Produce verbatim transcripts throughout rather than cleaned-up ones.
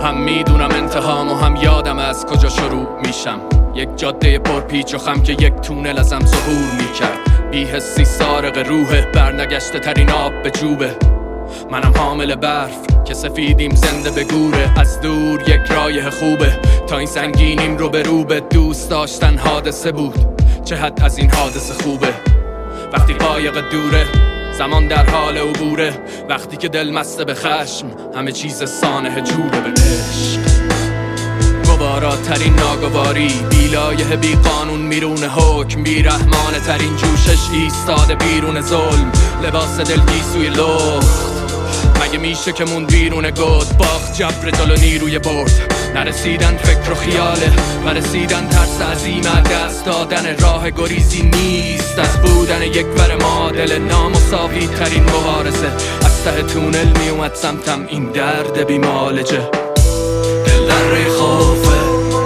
هم میدونم انتهام و هم یادم از کجا شروع میشم. یک جاده پرپیچ و خم که یک تونل ازم ظهور میکرد. بی حسی سارق روحه، برنگشته ترین آب به جوبه. منم حامل برف که سفیدیم زنده به گوره. از دور یک رایه خوبه تا این سنگینیم رو به روبه. دوست داشتن حادثه بود، چه حد از این حادثه خوبه. وقتی قایق دوره زمان در حال عبوره. وقتی که دل مسته به خشم همه چیز سانحه جوره به عشق. گواراترین ناگواری، بیلایه بی قانون میرون حکم، بی رحمانه ترین جوشش ایستاده بیرون ظلم. لباس دلگیسوی لخت مگه میشه که مون بیرون گود. باخت جبر جلو نیروی برد، نرسیدن فکر و خیاله و رسیدن ترس عظیم. دست دادن راه گریزی نیست از بودن یک ور ما. دل نامساوی ترین مبارزه از ته تونل میومد سمتم این درد بی معالجه. دل در خوفه،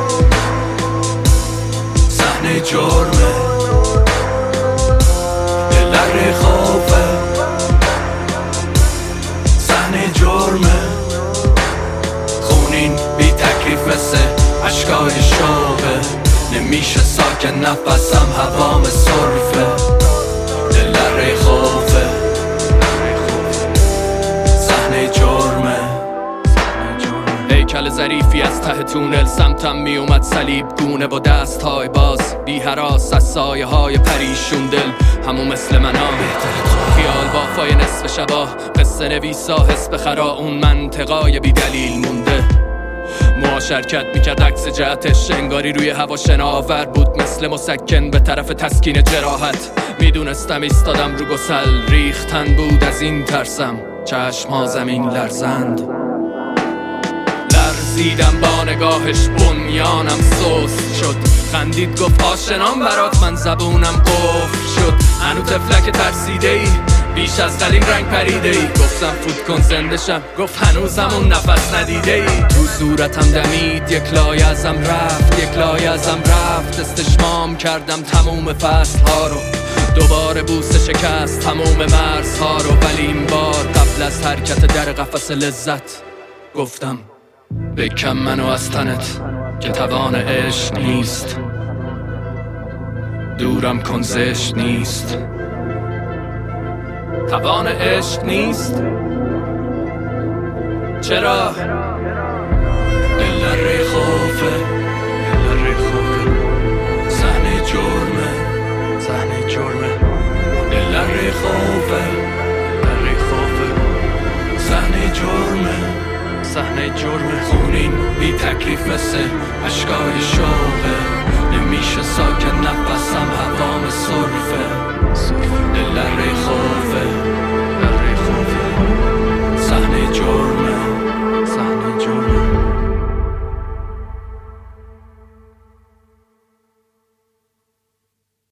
صحنه جرمه. دل در خوفه، صحنه جرمه. خونین بی تکلیف مثل عشقای شوقه. نمیشه ساکن نفسم هوام صرفه. دل در خوفه، صحنه جرمه. هیکل ظریفی از ته تونل سمتم می اومد صلیب گونه با دست های باز، بی هراس از سایه های پریشون. دل همون مثل منام، خیال بافای نصف شبا، قصه نویسا حس بخرا. اون منطقای بی دلیل مونده. موها شرکت میکرد عکس جهتش، انگاری روی هوا شناور بود مثل مسکن به طرف تسکین جراحت. میدونستم ایستادم رو گسل، ریختن بود از این ترسم. چشم ها زمین لرزند، لرزیدم با نگاهش، بنیانم سست شد. خندید گفت آشنام برات، من زبونم قفل شد. هنو تفلک ترسیده ای، بیش از قدیم رنگ پریده ای. گفتم فوت کن زندشم، گفت هنوزم اون نفس ندیده ای. تو صورتم دمید یک لایه ازم رفت، یک لایه ازم رفت. استشمام کردم تموم فصل ها رو، دوباره بوسه شکست تموم مرزها رو. ولی این بار قبل از حرکت در قفس لذت گفتم بکن منو از تنت که توان عشق نیست. دورم کن زشت نیست، توان عشق نیست. چرا؟ دل در خوفه، دل در خوفه. صحنه جرمه، صحنه جرمه. دل در خوفه، در خوفه. صحنه جرمه، صحنه جرمه. خونین بی تکلیف مثل عشقای شوقه. نمیشه ساکت